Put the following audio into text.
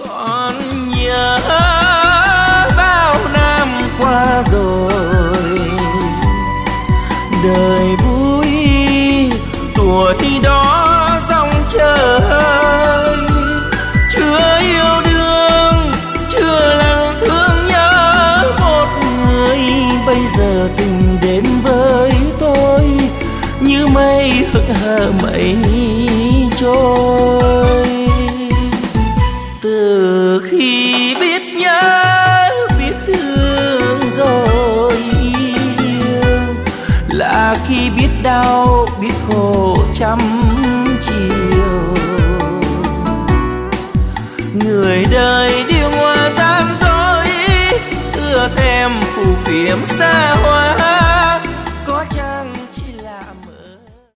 Còn nhớ bao năm qua rồi, đời vui tuổi đó dòng trời, chưa yêu đương chưa lặng thương nhớ một người. Bây giờ tình đến với tôi như mây hững hờ mây trôi. Từ khi biết nhớ biết thương rồi yêu, là khi biết đau biết khổ trăm chiều. Người đời điều hòa gian dối, ưa thèm phù phiếm xa